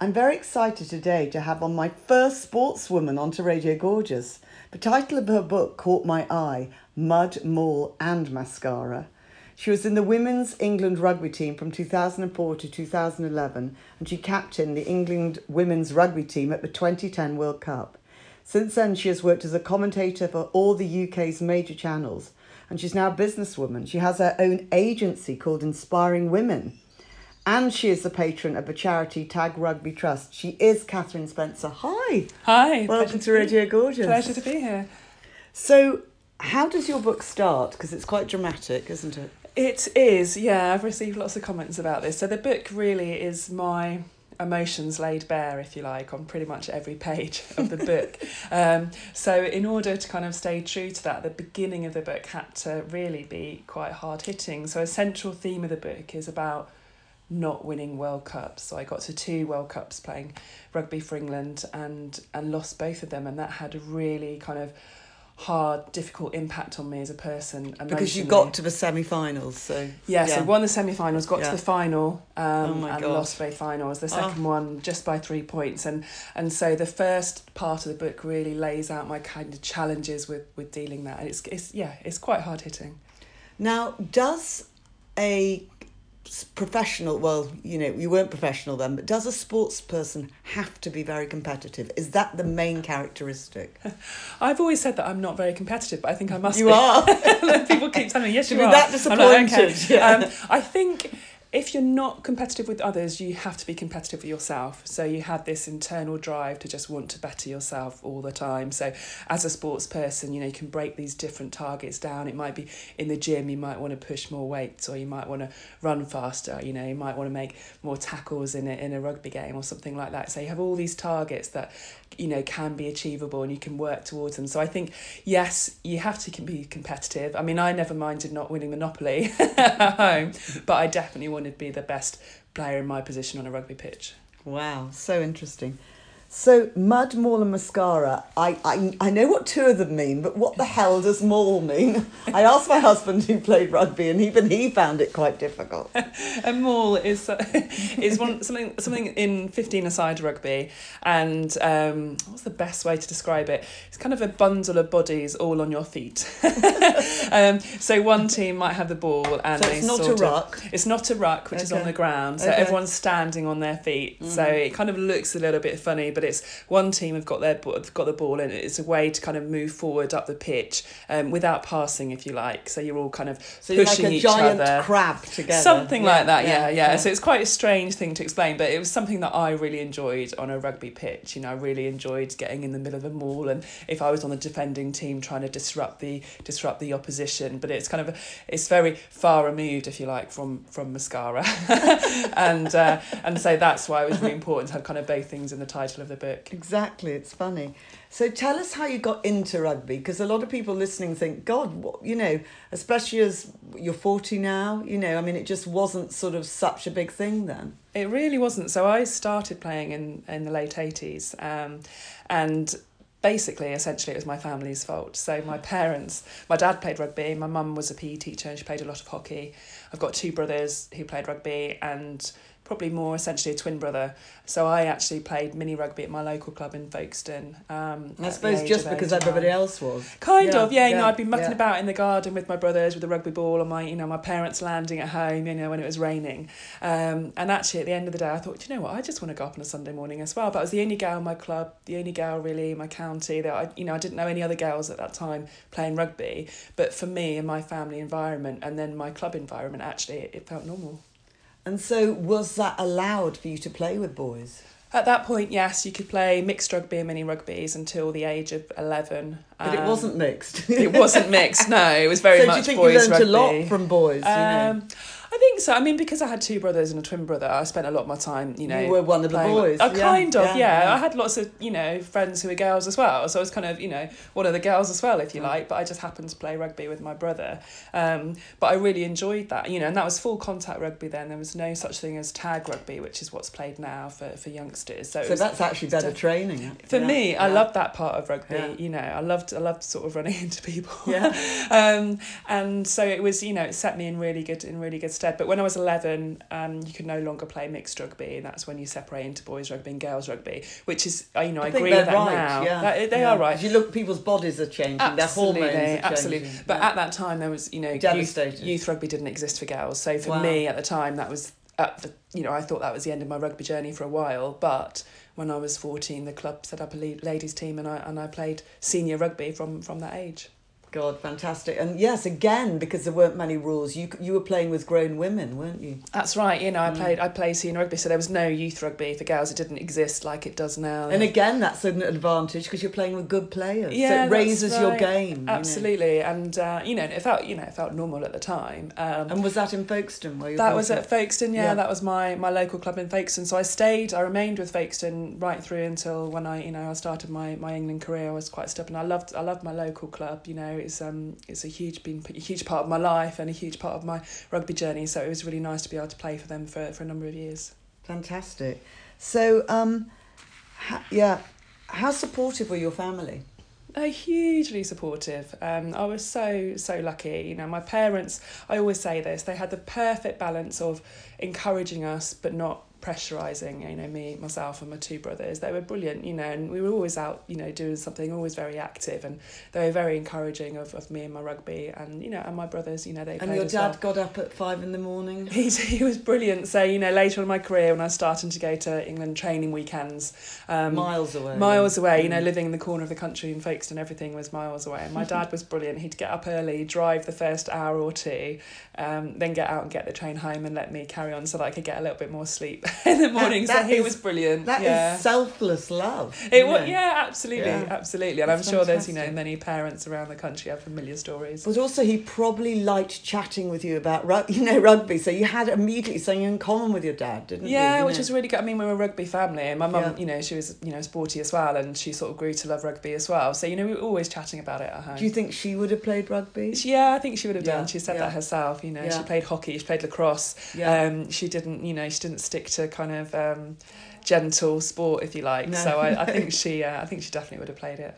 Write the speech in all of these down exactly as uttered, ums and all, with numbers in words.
I'm very excited today to have on my first sportswoman onto Radio Gorgeous. The title of her book caught my eye, Mud, Maul and Mascara. She was in the Women's England rugby team from two thousand four to two thousand eleven, and she captained the England women's rugby team at the twenty ten World Cup. Since then, she has worked as a commentator for all the U K's major channels, and she's now a businesswoman. She has her own agency called Inspiring Women, and she is the patron of the charity Tag Rugby Trust. She is Catherine Spencer. Hi. Hi. Welcome to Radio Gorgeous. Pleasure to be here. So, how does your book start? Because it's quite dramatic, isn't it? It is, yeah. I've received lots of comments about this. So the book really is my emotions laid bare, if you like, on pretty much every page of the book. Um, so in order to kind of stay true to that, the beginning of the book had to really be quite hard-hitting. So a central theme of the book is about not winning World Cups. So I got to two World Cups playing rugby for England and, and lost both of them. And that had a really kind of hard, difficult impact on me as a person emotionally. Because you got to the semi-finals, so... Yeah, yeah. So won the semi-finals, got yeah. to the final, um, oh my and God. lost both finals. The second oh. one just by three points. And and so the first part of the book really lays out my kind of challenges with, with dealing that. And it's, it's, yeah, it's quite hard-hitting. Now, does a professional, well, you know, you weren't professional then, but does a sports person have to be very competitive? Is that the main characteristic? I've always said that I'm not very competitive, but I think I must you be. You are. People keep telling me, yes, to you be are. that disappointed. I'm like, okay. yeah. um, I think if you're not competitive with others, you have to be competitive with yourself. So you have this internal drive to just want to better yourself all the time. So as a sports person, you know, you can break these different targets down. It might be in the gym, you might want to push more weights, or you might want to run faster, you know, you might want to make more tackles in a, in a rugby game or something like that. So you have all these targets that, you know, can be achievable and you can work towards them. So I think, yes, you have to be competitive. I mean, I never minded not winning Monopoly at home, but I definitely wanted to be the best player in my position on a rugby pitch. Wow, so interesting. So, Mud, Maul and Mascara, I, I I know what two of them mean, but what the hell does Maul mean? I asked my husband who played rugby, and even he found it quite difficult. A maul is uh, is one something something in fifteen-a-side rugby, and um, what's the best way to describe it? It's kind of a bundle of bodies all on your feet. um, so one team might have the ball, and so they it's not sort a of, ruck. It's not a ruck, which okay. is on the ground. So okay. everyone's standing on their feet. Mm. So it kind of looks a little bit funny, but it's one team have got their have got the ball, and it's a way to kind of move forward up the pitch um, without passing, if you like. So you're all kind of so you're pushing like a each giant other. crab together. Something yeah, like that, yeah yeah, yeah, yeah. So it's quite a strange thing to explain, but it was something that I really enjoyed on a rugby pitch. You know, I really enjoyed getting in the middle of a maul, and if I was on the defending team, trying to disrupt the disrupt the opposition. But it's kind of it's very far removed, if you like, from from Mascara, and uh, and so that's why it was really important to have kind of both things in the title of the book. Exactly, it's funny. So tell us how you got into rugby, because a lot of people listening think, God, what, you know, especially as you're forty now, you know, I mean, it just wasn't sort of such a big thing then. It really wasn't. So I started playing in, in the late eighties, um, and basically, essentially, it was my family's fault. So my parents, my dad played rugby, my mum was a P E teacher and she played a lot of hockey. I've got two brothers who played rugby, and probably more essentially a twin brother. So I actually played mini rugby at my local club in Folkestone. Um, I suppose just because everybody else was. Kind yeah, of, yeah. You yeah, know, I'd be mucking yeah. about in the garden with my brothers with a rugby ball, and my, you know, my parents landing at home, you know, when it was raining. Um, and actually, at the end of the day, I thought, do you know what? I just want to go up on a Sunday morning as well. But I was the only girl in my club, the only girl really in my county. That I, you know, I didn't know any other girls at that time playing rugby. But for me and my family environment, and then my club environment, actually, it, it felt normal. And so was that allowed for you to play with boys? At that point, yes, you could play mixed rugby and mini rugbies until the age of eleven. But um, it wasn't mixed. It wasn't mixed, no. It was very so much do you think boys you learned rugby. a lot from boys? Um, you know? I think so. I mean, because I had two brothers and a twin brother, I spent a lot of my time, you know... You were one of the playing. boys. Oh, yeah, kind of, yeah, yeah. yeah. I had lots of, you know, friends who were girls as well. So I was kind of, you know, one of the girls as well, if you like. But I just happened to play rugby with my brother. Um, but I really enjoyed that, you know, and that was full contact rugby then. There was no such thing as tag rugby, which is what's played now for, for youngsters. So, so was, that's actually better def- training. For yeah, me, yeah. I loved that part of rugby, yeah. you know. I loved, I loved sort of running into people. Yeah. um, and so it was, you know, it set me in really good, in really good stead. instead. But when I was eleven, um, you could no longer play mixed rugby, and that's when you separate into boys rugby and girls rugby, which is, you know, I, I think agree they're with that right, now. yeah. That, they yeah. are right. If you look, people's bodies are changing, Absolutely, their hormones are changing. absolutely. But yeah. at that time, there was, you know, youth, Devastated. youth rugby didn't exist for girls. So for Wow. me at the time, that was, at the, you know, I thought that was the end of my rugby journey for a while. But when I was fourteen, the club set up a ladies team, and I and I played senior rugby from from that age. God, fantastic. And yes, again, because there weren't many rules, you you were playing with grown women, weren't you? That's right. You know, I played I played senior rugby, so there was no youth rugby for girls. It didn't exist like it does now. And again, that's an advantage because you're playing with good players. Yeah, so it that's raises right. your game. Absolutely, you know. and uh, you know, it felt you know it felt normal at the time. Um, and was that in Folkestone? Where you that was at Folkestone. Yeah, yeah, that was my, my local club in Folkestone. So I stayed. I remained with Folkestone right through until when I you know I started my, my England career. I was quite stubborn. I loved I loved my local club. You know, it's um it's a huge been a huge part of my life and a huge part of my rugby journey. So it was really nice to be able to play for them for, for a number of years. Fantastic. So um, ha- yeah, how supportive were your family? Uh, hugely supportive. Um, I was so, so lucky. You know, my parents, I always say this, they had the perfect balance of encouraging us but not pressurising, you know, me, myself and my two brothers. They were brilliant, you know, and we were always out, you know, doing something, always very active, and they were very encouraging of, of me and my rugby, and, you know, and my brothers, you know, they And played your as dad well. got up at five in the morning? He, he was brilliant. So, you know, later in my career when I was starting to go to England training weekends. Um, miles away. Miles away, you know, living in the corner of the country in Folkestone, everything was miles away. And my dad was brilliant. He'd get up early, drive the first hour or two, um, then get out and get the train home and let me carry on so that I could get a little bit more sleep in the morning. So he is, was brilliant. That yeah. is selfless love. It was, yeah, absolutely, Yeah. absolutely. And That's I'm sure there's, you know, fantastic. many parents around the country have familiar stories. But also he probably liked chatting with you about, rug- you know, rugby. So you had immediately something in common with your dad, didn't you? Yeah, you which know? was really good. I mean, we were a rugby family, and my mum, Yeah. you know, she was, you know, sporty as well, and she sort of grew to love rugby as well. So, you know, we were always chatting about it at home. Do you think she would have played rugby? Yeah, I think she would have done. Yeah, She said yeah. that herself. You know, Yeah. she played hockey, she played lacrosse. Yeah. Um, she didn't, you know, she didn't stick to kind of um, gentle sport, if you like. No. So I, I think she, uh, I think she definitely would have played it.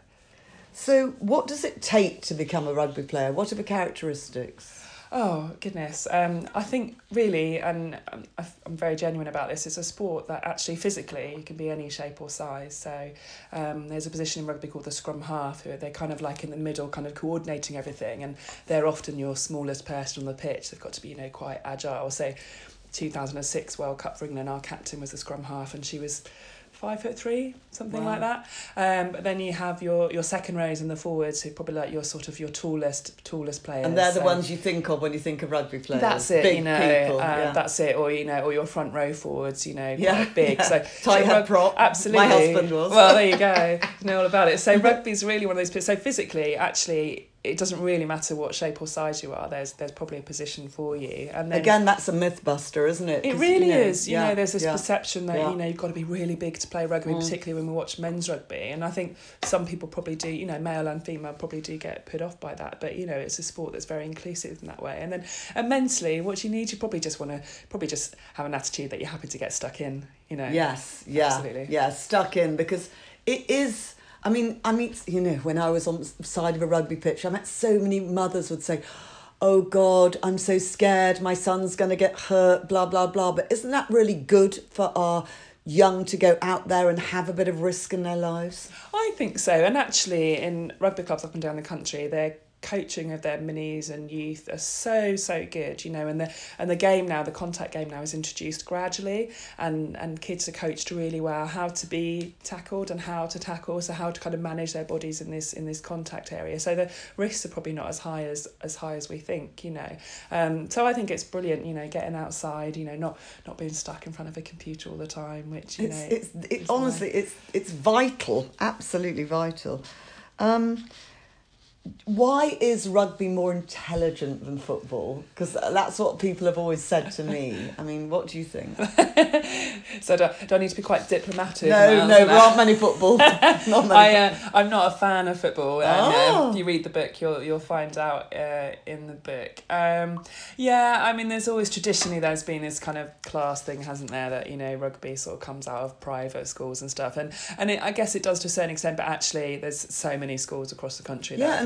So what does it take to become a rugby player? What are the characteristics? Oh, goodness. Um, I think really, and um, I- I'm very genuine about this, it's a sport that actually physically you can be any shape or size. So um, there's a position in rugby called the scrum half, who they're kind of like in the middle, kind of coordinating everything, and they're often your smallest person on the pitch. They've got to be, you know, quite agile. So two thousand six World Cup for England, our captain was the scrum half, and she was five foot three, something Wow. like that. Um, but then you have your, your second rows and the forwards, who probably like your sort of your tallest tallest players. And they're the So ones you think of when you think of rugby players. that's it, Big you know. people. uh, yeah. That's it, or you know, or your front row forwards, you know, Yeah, quite big. yeah. So Tight so head rug- prop. Absolutely. My husband was. Well, there you go. You know all about it. So rugby's really one of those. So physically, actually, it doesn't really matter what shape or size you are. There's there's probably a position for you. And then Again, that's a myth buster, isn't it? it 'Cause, really you know, is. You yeah, know, there's this yeah. perception that, Yeah. you know, you've got to be really big to play rugby, Mm. particularly when we watch men's rugby. And I think some people probably do, you know, male and female probably do get put off by that. But, you know, it's a sport that's very inclusive in that way. And then and mentally, what you need, you probably just want to probably just have an attitude that you're happy to get stuck in, you know. Yes, yeah, Absolutely. yeah, stuck in, because it is. I mean, I mean, you know, when I was on the side of a rugby pitch, I met so many mothers would say, "Oh God, I'm so scared. My son's going to get hurt." Blah blah blah. But isn't that really good for our young to go out there and have a bit of risk in their lives? I think so. And actually, in rugby clubs up and down the country, they're coaching of their minis and youth are so so good, you know, and the and the game now, the contact game now is introduced gradually, and and kids are coached really well how to be tackled and how to tackle, so how to kind of manage their bodies in this in this contact area. So the risks are probably not as high as as high as we think, you know. Um, so I think it's brilliant, you know, getting outside, you know, not not being stuck in front of a computer all the time, which you It's know. it's it, is honestly it's it's vital, absolutely vital. Um, Why is rugby more intelligent than football? Because that's what people have always said to me. I mean, what do you think? So do, do I need to be quite diplomatic? No, now, no, isn't there it? aren't many football. Not many. I uh, I'm not a fan of football. And, Oh. uh, if you read the book, you'll you'll find out uh, in the book. Um, yeah, I mean, there's always traditionally there's been this kind of class thing, hasn't there? That, you know, rugby sort of comes out of private schools and stuff, and and it, I guess it does to a certain extent. But actually, there's so many schools across the country that Yeah, are and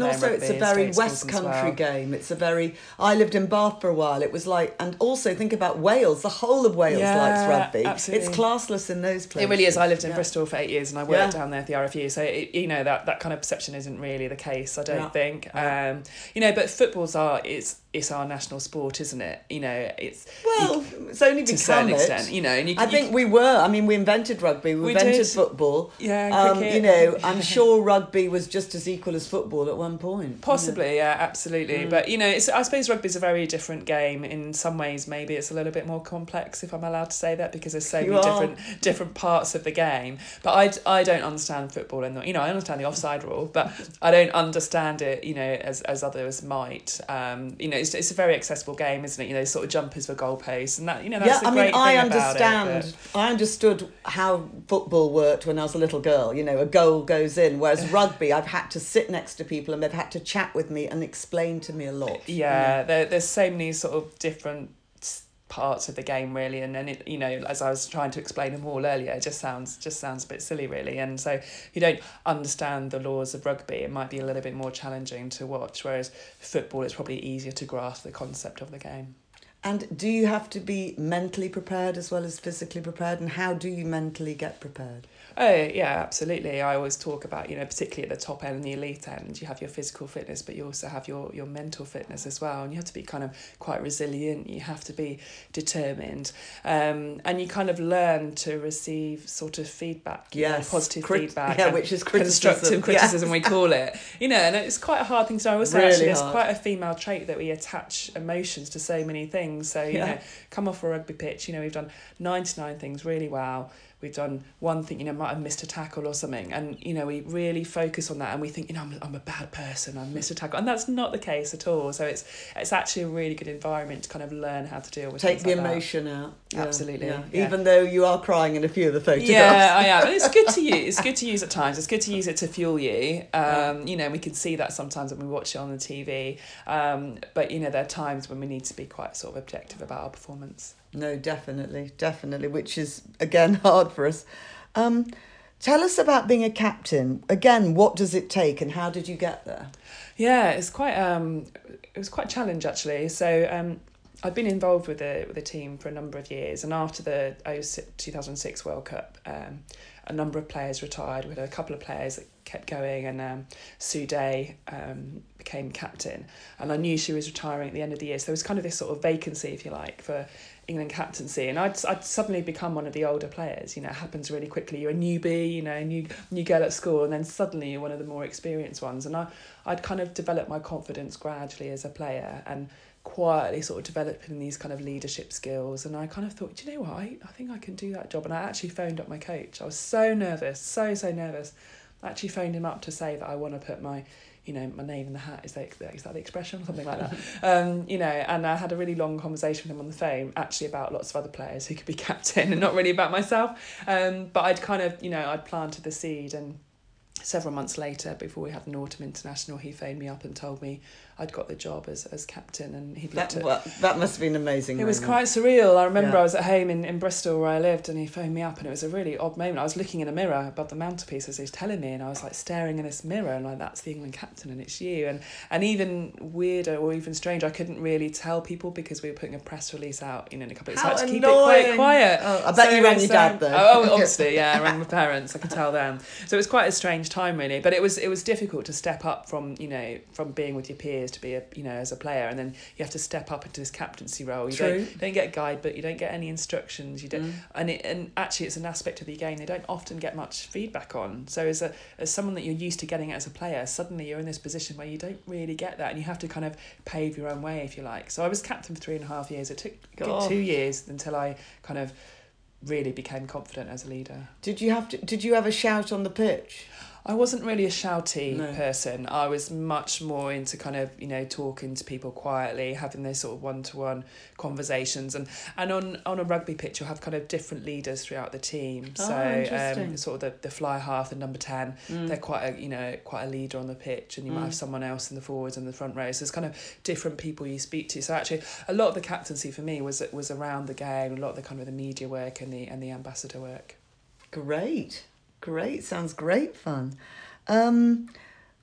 also rugby, it's a very State West schools as Country well. game. It's a very. I lived in Bath for a while. It was like, and also think about Wales. The whole of Wales Yeah, likes rugby. absolutely. It's classless in those places. It really is. I lived in Yeah. Bristol for eight years and I worked Yeah. down there at the R F U. So, it, you know, that, that kind of perception isn't really the case, I don't Yeah. think. Yeah. Um, you know, but football's our, it's, it's our national sport, isn't it? You know, it's... Well, you, it's only to a become certain it. extent, you know. And you, I you, think we were. I mean, we invented rugby. We, We invented did. football. Yeah, Um, cricket. you know, I'm sure rugby was just as equal as football at one point. Possibly, yeah, absolutely. Mm. But, you know, it's, I suppose rugby's a very different game. In some ways, maybe it's a little bit more complex, if I'm allowed to say that, because there's so You many are. different different parts of the game. But I, I don't understand football. And, you know, I understand the offside rule, but I don't understand it, you know, as, as others might. Um, you know, it's, it's a very accessible game, isn't it? You know, sort of jumpers for goalposts. And that, you know, that's Yeah, the I great mean, I thing about it, understand. but- I understood how football worked when I was a little girl. You know, a goal goes in, whereas rugby, I've had to sit next to people and they've had to chat with me and explain to me a lot. you Yeah, know. there, there's so many sort of different s- parts of the game, really, and then it, you know, as I was trying to explain them all earlier, it just sounds just sounds a bit silly, really. And so, if you don't understand the laws of rugby, it might be a little bit more challenging to watch. Whereas football, it's probably easier to grasp the concept of the game. And do you have to be mentally prepared as well as physically prepared? And how do you mentally get prepared? Oh, yeah, absolutely. I always talk about, you know, particularly at the top end and the elite end, you have your physical fitness, but you also have your, your mental fitness as well. And you have to be kind of quite resilient. You have to be determined. Um, and you kind of learn to receive sort of feedback, you know, Yes. positive Crit- feedback. yeah, and which is criticism. constructive criticism, Yes. we call it. You know, and it's quite a hard thing to do. I always say, Really actually, it's hard. quite a female trait that we attach emotions to so many things. So, you Yeah. know, come off a rugby pitch, you know, we've done ninety-nine things really well. We've done one thing, you know, might have missed a tackle or something. And, you know, we really focus on that and we think, you know, I'm, I'm a bad person, I've missed a tackle. And that's not the case at all. So it's it's actually a really good environment to kind of learn how to deal with Take things the like that. emotion out. Yeah, Absolutely, yeah. yeah. Even though you are crying in a few of the photographs. Yeah, I am. And it's good to use. It's good to use at times. It's good to use it to fuel you. Um, you know, we can see that sometimes when we watch it on the T V. Um, but, you know, there are times when we need to be quite sort of objective about our performance. No, definitely, definitely, which is, again, hard for us. Um, tell us about being a captain. Again, what does it take and how did you get there? Yeah, it's quite um, it was quite a challenge actually. So um, I'd been involved with the with the team for a number of years, and after the two thousand six World Cup, um, a number of players retired. We had a couple of players that kept going, and um, Sue Day um, became captain, and I knew she was retiring at the end of the year. So there was kind of this sort of vacancy, if you like, for England captaincy, and I'd I'd suddenly become one of the older players. You know, it happens really quickly. You're a newbie, you know, new new girl at school, and then suddenly you're one of the more experienced ones. And I I'd kind of developed my confidence gradually as a player, and quietly sort of developing these kind of leadership skills. And I kind of thought, do you know what, I, I think I can do that job. And I actually phoned up my coach. I was so nervous, so so nervous. I actually phoned him up to say that I want to put my, you know, my name in the hat. Is that, is that the expression? Something like that. Um, you know, and I had a really long conversation with him on the phone, actually about lots of other players who could be captain and not really about myself. Um, but I'd kind of, you know, I'd planted the seed, and several months later, before we had an autumn international, he phoned me up and told me I'd got the job as, as captain, and he'd That, looked at... well, that must have been amazing. It was moment. quite surreal. I remember Yeah. I was at home in, in Bristol where I lived, and he phoned me up, and it was a really odd moment. I was looking in a mirror above the mantelpiece as he was telling me, and I was like staring in this mirror, and like, that's the England captain and it's you. And and even weirder or even strange, I couldn't really tell people because we were putting a press release out, you know, in a couple of weeks. So I How had to keep it quite annoying. quiet. Oh, I bet you rang your dad, though. Oh, oh, obviously, yeah, I rang my parents. I could tell them. So it was quite a strange time, really. But it was it was difficult to step up from, you know, from being with your peers to be a, you know, as a player, and then you have to step up into this captaincy role. You True. don't don't get a guide, but you don't get any instructions. You don't, Mm. and it, and actually, it's an aspect of the game they don't often get much feedback on. So as a as someone that you're used to getting as a player, suddenly you're in this position where you don't really get that, and you have to kind of pave your own way, if you like. So I was captain for three and a half years. It took a good God. two years until I kind of really became confident as a leader. Did you have to? Did you ever shout on the pitch? I wasn't really a shouty No. person. I was much more into kind of, you know, talking to people quietly, having those sort of one-to-one conversations. And, and on, on a rugby pitch, you'll have kind of different leaders throughout the team. Oh, so interesting. um, sort of the, the fly half, the number ten, Mm. they're quite a, you know, quite a leader on the pitch, and you might Mm. have someone else in the forwards and the front row. So there's kind of different people you speak to. So actually, a lot of the captaincy for me was was around the game, a lot of the kind of the media work and the and the ambassador work. Great, great. Sounds great fun. Um,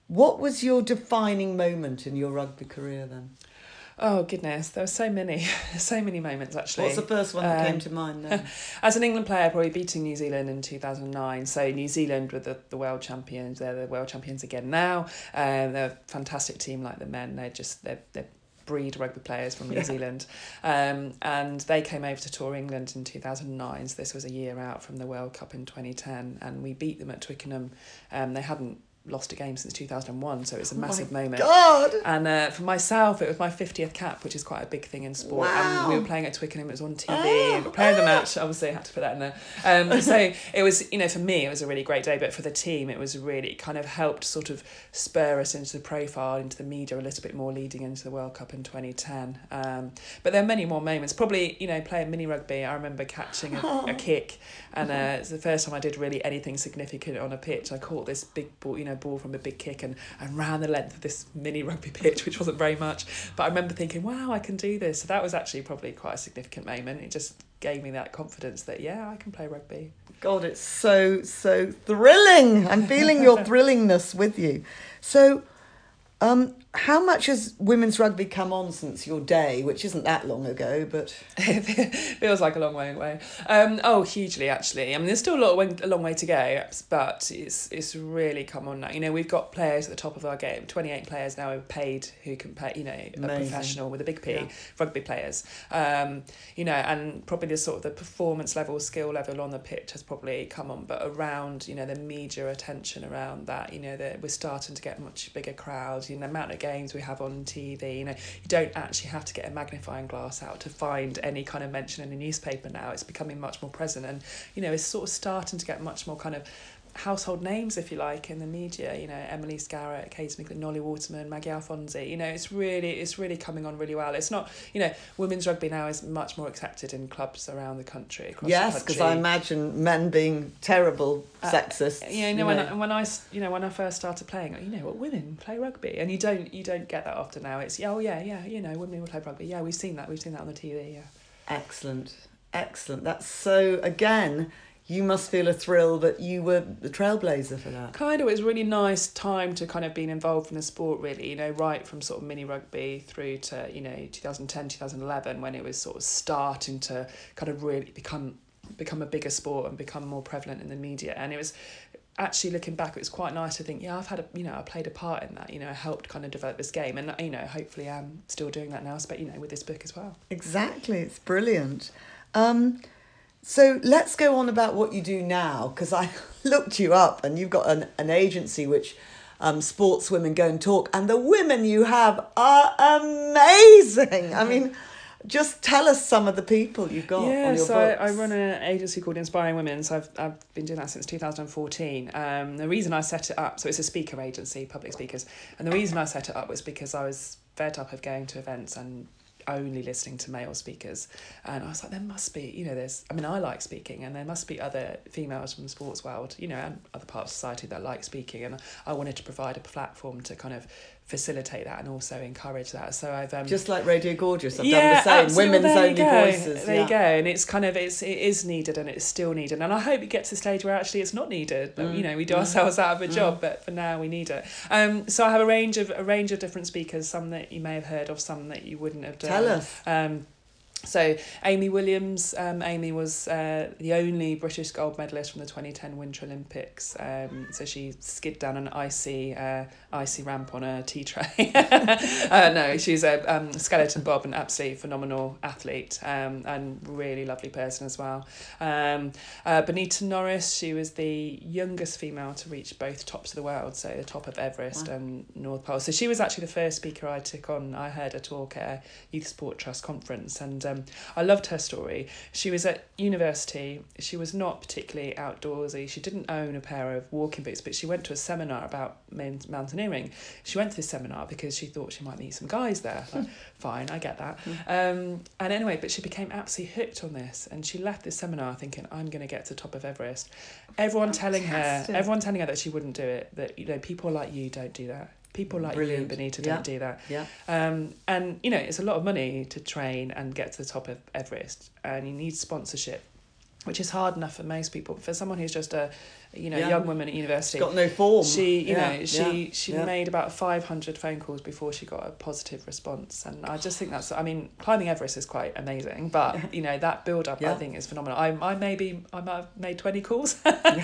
What was your defining moment in your rugby career then? Oh goodness, there were so many, so many moments actually. What's the first one that um, came to mind then? As an England player, probably beating New Zealand in two thousand nine. So New Zealand were the, the world champions. They're the world champions again now. Um, they're a fantastic team like the men. They're just they're they're breed rugby players from New Yeah. Zealand, um, and they came over to tour England in two thousand nine. So this was a year out from the World Cup in twenty ten, and we beat them at Twickenham. Um, they hadn't lost a game since two thousand one, so it was a massive My moment. God! And uh, for myself, it was my fiftieth cap, which is quite a big thing in sport. Wow. And we were playing at Twickenham, it was on T V, Oh, we were playing oh. the match, obviously I had to put that in there. Um, so it was, you know, for me, it was a really great day, but for the team, it was really, it kind of helped sort of spur us into the profile, into the media a little bit more leading into the World Cup in twenty ten. Um, but there are many more moments. Probably, you know, playing mini rugby, I remember catching a, a kick, and uh, it's the first time I did really anything significant on a pitch. I caught this big ball, you know, ball from a big kick and, and ran the length of this mini rugby pitch, which wasn't very much. But I remember thinking, wow, I can do this. So that was actually probably quite a significant moment. It just gave me that confidence that, yeah, I can play rugby. God, it's so, so thrilling. I'm feeling your thrillingness with you. So, um, how much has women's rugby come on since your day, which isn't that long ago, but... It feels like a long way away. Um, oh, hugely, actually. I mean, there's still a, lot of way, a long way to go, but it's it's really come on now. You know, we've got players at the top of our game. twenty-eight players now are paid who can play, you know, a Amazing. professional with a big P, Yeah. rugby players. Um, you know, and probably the sort of the performance level, skill level on the pitch has probably come on, but around, you know, the media attention around that, you know, that we're starting to get much bigger crowds. You know, the amount of games we have on T V, you know, you don't actually have to get a magnifying glass out to find any kind of mention in a newspaper now. It's becoming much more present, and, you know, it's sort of starting to get much more kind of household names, if you like, in the media. You know, Emily Scarrett, Kate Smith, Nolly Waterman, Maggie Alfonsi. You know, it's really it's really coming on really well. It's not, you know, women's rugby now is much more accepted in clubs around the country. Across Yes, the because country. I imagine men being terrible Uh, sexists. Yeah, you know, you when know. I, when I s- you know when I first started playing, you know, what, women play rugby, and you don't you don't get that often now. It's oh yeah yeah you know, women will play rugby. Yeah, we've seen that. We've seen that on the T V. Yeah. Excellent, excellent. That's so, again, you must feel a thrill that you were the trailblazer for that. Kind of, it was a really nice time to kind of been involved in the sport, really, you know, right from sort of mini rugby through to, you know, twenty ten, twenty eleven, when it was sort of starting to kind of really become become a bigger sport and become more prevalent in the media. And it was actually, looking back, it was quite nice to think, yeah, I've had a, you know, I played a part in that, you know, I helped kind of develop this game, and, you know, hopefully I'm still doing that now, but, you know, with this book as well. Exactly, it's brilliant. Um, so let's go on about what you do now, because I looked you up and you've got an, an agency which um, sportswomen go and talk, and the women you have are amazing. I mean, just tell us some of the people you've got Yeah, on your so books. I, I run an agency called Inspiring Women, so I've, I've been doing that since two thousand fourteen. Um, the reason I set it up, so it's a speaker agency, public speakers, and the reason I set it up was because I was fed up of going to events and only listening to male speakers, and I was like, there must be, you know, there's, I mean, I like speaking, and there must be other females from the sports world, you know, and other parts of society that like speaking, and I wanted to provide a platform to kind of facilitate that and also encourage that. So I've um, Just like Radio Gorgeous, I've yeah, done the same. absolutely. Women's Well, there only you go. voices. There yeah. you go, and it's kind of it's it is needed, and it's still needed, and I hope it gets to the stage where actually it's not needed. But, Mm, you know, we do mm, ourselves out of a mm. job, but for now we need it. Um, so I have a range of a range of different speakers, some that you may have heard of, some that you wouldn't have done. Tell us. Um, So Amy Williams, um, Amy was uh, the only British gold medalist from the twenty ten Winter Olympics. Um, so she skid down an icy uh, icy ramp on a tea tray. uh, no, she's a um, skeleton bob, an absolutely phenomenal athlete, um, and really lovely person as well. Um, uh, Benita Norris, she was the youngest female to reach both tops of the world, so the top of Everest Wow. and North Pole. So she was actually the first speaker I took on. I heard her talk at a Youth Sport Trust conference, and um, I loved her story. She was at university. She was not particularly outdoorsy. She didn't own a pair of walking boots, but she went to a seminar about moun- mountaineering. She went to this seminar because she thought she might meet some guys there. Like, fine, I get that. Um, and anyway, but she became absolutely hooked on this, and she left this seminar thinking, I'm going to get to the top of Everest. Everyone telling her, Fantastic. everyone telling her that she wouldn't do it, that, you know, people like you don't do that. People like Brilliant. you, Benita, Yeah. don't do that. Yeah. Um, and, you know, it's a lot of money to train and get to the top of Everest, and you need sponsorship. which is hard enough for most people. For someone who's just a, you know, Yeah. young woman at university, She's got no form. she, you Yeah, know, she yeah, she yeah. made about five hundred phone calls before she got a positive response, and I just think that's, I mean, climbing Everest is quite amazing, but you know, that build up Yeah. I think is phenomenal. I I maybe I might have made twenty calls,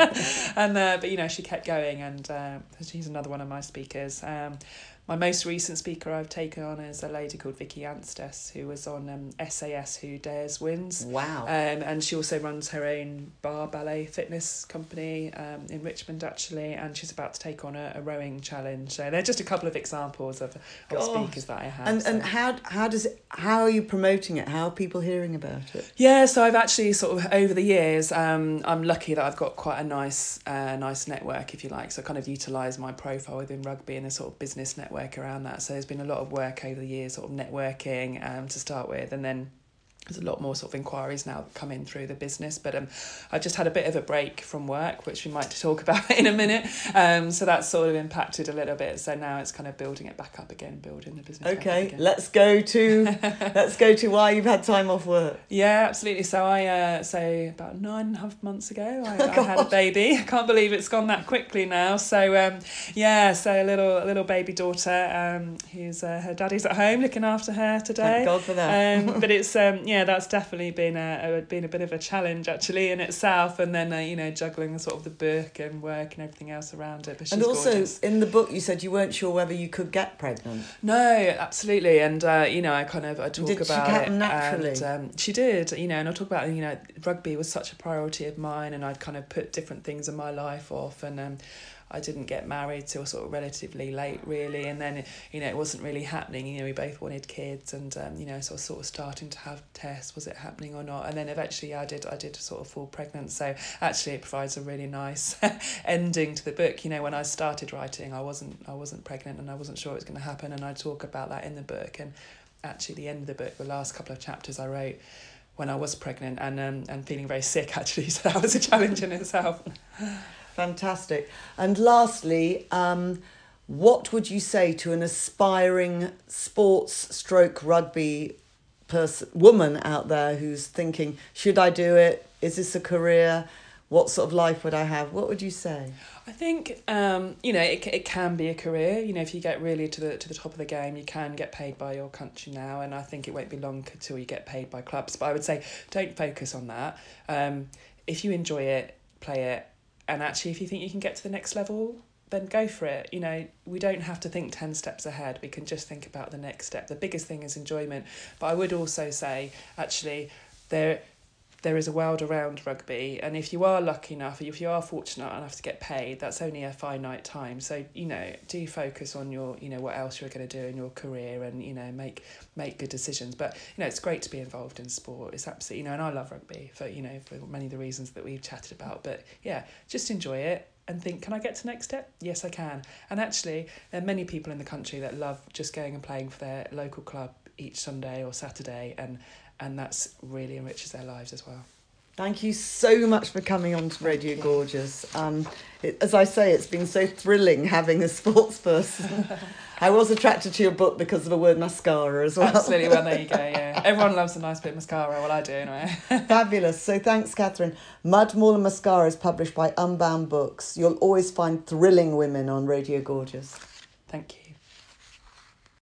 and uh, but you know, she kept going, and uh, she's another one of my speakers. Um, My most recent speaker I've taken on is a lady called Vicky Anstes, who was on um, S A S Who Dares Wins. Wow. Um, and she also runs her own bar ballet fitness company um, in Richmond, actually, and she's about to take on a, a rowing challenge. So they're just a couple of examples of, of God. speakers that I have. And so. and how how does it, how are you promoting it? How are people hearing about it? Yeah, so I've actually sort of over the years, um, I'm lucky that I've got quite a nice, uh, nice network, if you like. So I kind of utilise my profile within rugby and a sort of business network around that. So there's been a lot of work over the years, sort of networking um, to start with, and then there's a lot more sort of inquiries now that come in through the business. But um, I've just had a bit of a break from work, which we might talk about in a minute. Um, so that's sort of impacted a little bit. So now it's kind of building it back up again, building the business back up Okay, again. let's go to let's go to why you've had time off work. Yeah, absolutely. So I, uh, so about nine and a half months ago, I, I had a baby. I can't believe it's gone that quickly now. So um, yeah, so a little a little baby daughter um, who's uh, her daddy's at home looking after her today. Thank God for that. Um, but it's um, yeah, that's definitely been a, a been a bit of a challenge actually in itself, and then uh, you know, juggling the sort of the book and work and everything else around it. But she's And also gorgeous. in the book you said you weren't sure whether you could get pregnant. No, absolutely, and uh, you know, I kind of I talk Did she about happen it. naturally? And, um, she did, you know, and I talk about, you know, rugby was such a priority of mine, and I'd kind of put different things in my life off, and um, I didn't get married till sort of relatively late, really, and then you know, it wasn't really happening. You know, we both wanted kids, and um, you know, so I was sort of starting to have tests, was it happening or not? And then eventually, I did, I did sort of fall pregnant. So actually, it provides a really nice ending to the book. You know, when I started writing, I wasn't, I wasn't pregnant, and I wasn't sure it was going to happen, and I talk about that in the book. And actually, the end of the book, the last couple of chapters I wrote when I was pregnant and um, and feeling very sick, actually. So that was a challenge in itself. Fantastic. And lastly, um, what would you say to an aspiring sports stroke rugby person, woman out there who's thinking, should I do it? Is this a career? What sort of life would I have? What would you say? I think um, you know, it it can be a career. You know, if you get really to the to the top of the game, you can get paid by your country now, and I think it won't be long until you get paid by clubs. But I would say don't focus on that. Um, if you enjoy it, play it, and actually, if you think you can get to the next level, then go for it. You know, we don't have to think ten steps ahead. We can just think about the next step. The biggest thing is enjoyment. But I would also say, actually, there. There is a world around rugby, and if you are lucky enough, if you are fortunate enough to get paid, that's only a finite time. So, you know, do focus on your, you know, what else you're going to do in your career, and, you know, make make good decisions. But, you know, it's great to be involved in sport. It's absolutely, you know, and I love rugby for, you know, for many of the reasons that we've chatted about. But, yeah, just enjoy it and think, can I get to the next step? Yes, I can. And actually, there are many people in the country that love just going and playing for their local club each Sunday or Saturday, and and that's really enriches their lives as well. Thank you so much for coming on to Radio Gorgeous. Um, it, as I say, it's been so thrilling having a sports person. I was attracted to your book because of the word mascara as well. Absolutely, well, there you go, yeah. Everyone loves a nice bit of mascara, well, I do anyway. Fabulous. So thanks, Catherine. Mud, Maul and Mascara is published by Unbound Books. You'll always find thrilling women on Radio Gorgeous. Thank you.